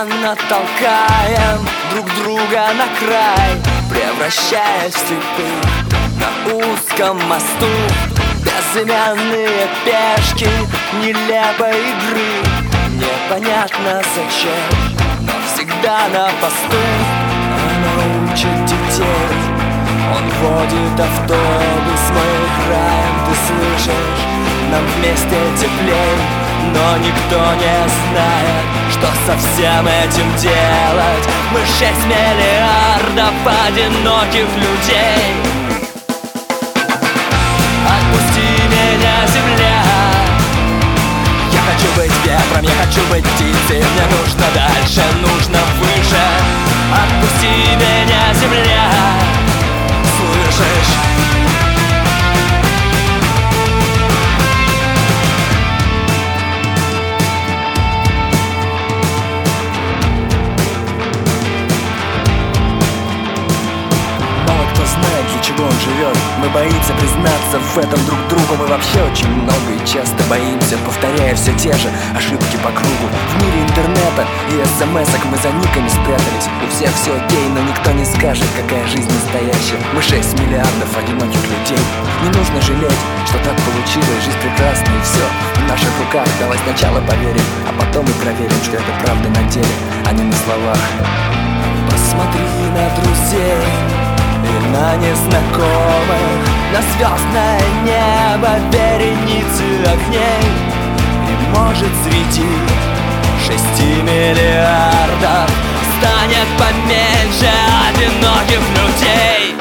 Постоянно толкаем друг друга на край, превращаясь в слепых на узком мосту. Безымянные пешки нелепой игры, непонятно зачем, но всегда на посту. Она учит детей, он водит автобус, мы играем, ты слышишь, нам вместе теплей. Но никто не знает, что со всем этим делать. Мы 6 миллиардов одиноких людей. Отпусти меня, земля. Я хочу быть ветром, я хочу быть птицей. Мне нужно дальше, нужно выше. Отпусти меня, земля. Слышишь? Знает, для чего он живет. Мы боимся признаться в этом друг другу. Мы вообще очень много и часто боимся, повторяя все те же ошибки по кругу. В мире интернета и смс-ок мы за никами спрятались. У всех все окей, но никто не скажет, какая жизнь настоящая. Мы 6 миллиардов одиноких людей. Не нужно жалеть, что так получилось. Жизнь прекрасна и все в наших руках. Давай сначала поверим, а потом и проверим, что это правда на деле, а не на словах. Посмотри на друзей и на незнакомых, на звездное небо, вереницы огней. И может среди 6 миллиардов станет поменьше одиноких людей.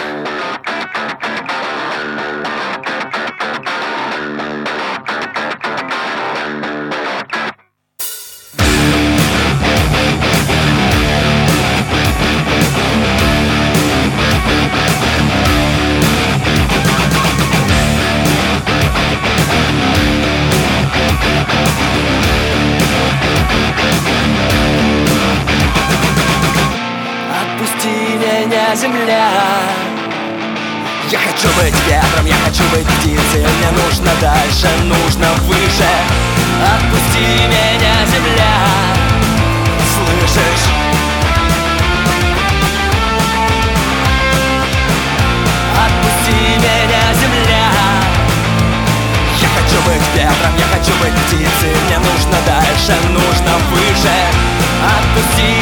Земля. Я хочу быть ветром, я хочу быть птицей. Мне нужно дальше, нужно выше. Отпусти меня, земля. Слышишь? Отпусти меня, земля. Я хочу быть ветром, я хочу быть птицей. Мне нужно дальше, нужно выше. Отпусти